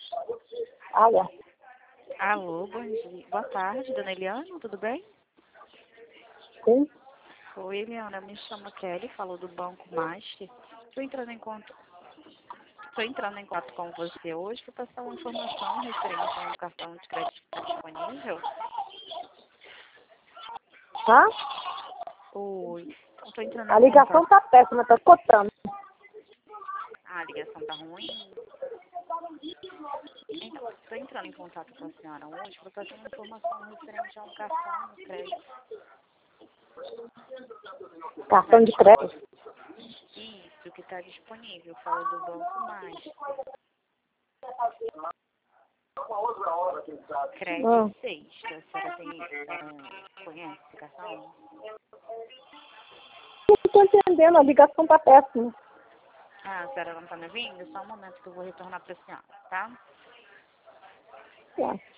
Alô? Alô, bom dia. Boa tarde, dona Eliana, tudo bem? Sim? Oi, Eliana, me chamo Kelly, falo do Banco Master. Estou entrando em contato com você hoje para passar uma informação referente a um cartão de crédito que está disponível. Hã? Oi, estou entrando A em ligação contato. tá péssima, tá cortando. Ah, a ligação está ruim? Então, estou entrando em contato com a senhora hoje para passar uma informação referente a um cartão de crédito. Cartão de crédito. Isso, que está disponível, falo do Banco Master. Crédito 6, que a senhora conhece esse cartão? Não tô entendendo, a ligação tá péssima. Ah, a senhora não está me ouvindo? Só um momento que eu vou retornar para a senhora, tá? Tá.